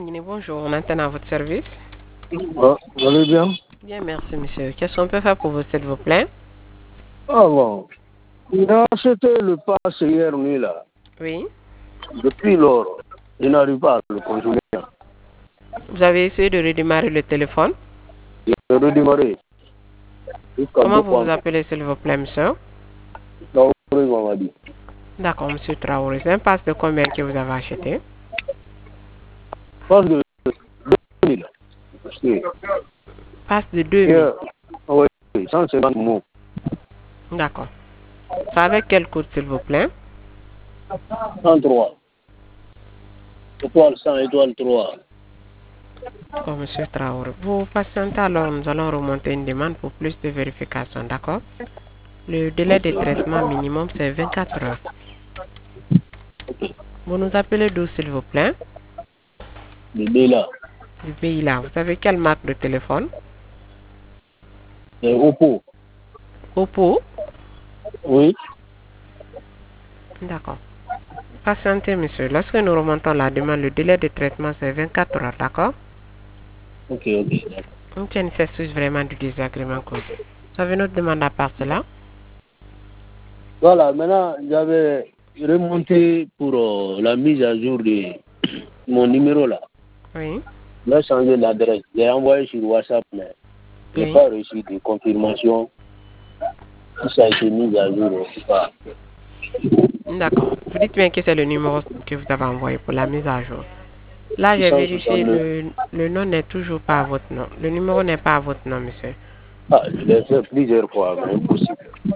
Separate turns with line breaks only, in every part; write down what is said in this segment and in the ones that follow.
Bonjour, on attend à votre service.
Ah, vous allez bien?
Bien, merci, monsieur. Qu'est-ce qu'on peut faire pour vous, s'il vous plaît?
Ah bon. Il a acheté le pass hier nuit là.
Oui.
Depuis lors, je n'arrive pas à le conjuguer.
Vous avez essayé de redémarrer le téléphone?
Je vais redémarrer jusqu'à
Comment
deux
vous
fois.
vous appelez, s'il vous plaît, monsieur?
Traoré m'a dit.
D'accord, monsieur Traoré. C'est un pass de combien que vous avez acheté?
Pass de 2000. Parce que
Pass de 2000.
hier, oui, 150 mots.
D'accord. C'est avec quel code, s'il vous plaît?
103. Étoile 100, étoile 3.
D'accord, monsieur Traoré. Vous patientez alors, nous allons remonter une demande pour plus de vérification, d'accord? Le délai de traitement minimum, c'est 24 heures. Vous nous appelez d'où, s'il vous plaît?
Le B là.
Du pays là. Vous avez quelle marque de téléphone?
C'est Oppo.
Oppo?
Oui.
D'accord. Patientez, monsieur. Lorsque nous remontons la demande, le délai de traitement, c'est 24 heures, d'accord?
Ok, ok.
On tient une s'excuse vraiment du désagrément causé. Vous avez une autre demande à part cela?
Voilà, maintenant, j'avais remonté pour la mise à jour de mon numéro là.
Oui.
J'ai changé l'adresse. J'ai envoyé sur WhatsApp, mais je n'ai
Oui.
pas reçu de confirmation si ça a été mis à jour ou pas.
D'accord. Vous dites bien que c'est le numéro que vous avez envoyé pour la mise à jour. Là, j'ai vérifié,
669.
le nom n'est toujours pas à votre nom. Le numéro n'est pas à votre nom, monsieur.
Ah, je l'ai fait plusieurs fois, mais impossible.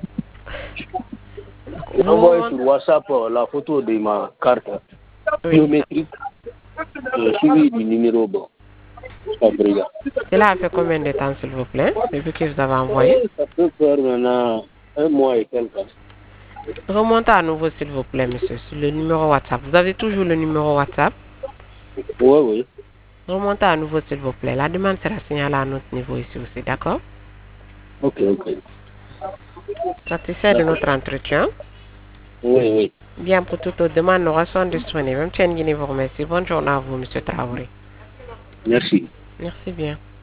J'ai envoyé
Vous,
sur WhatsApp la photo de ma carte
oui.
biométrique suivi du numéro bon. Après,
Cela a fait combien de temps, s'il vous plaît, depuis que vous avez envoyé?
ça peut faire maintenant un mois et quelques.
Remontez à nouveau, s'il vous plaît, monsieur, sur le numéro WhatsApp. Vous avez toujours le numéro WhatsApp?
Oui, oui.
Remontez à nouveau, s'il vous plaît. La demande sera signalée à notre niveau ici aussi, d'accord?
Ok, ok.
Satisfait de
D'accord.
notre entretien?
Oui, oui.
Bien, pour toute autre demande, nous restons disponibles. Même Tienne Guinée vous remercie. Bonne journée à vous, monsieur Traoré.
Merci.
Merci bien.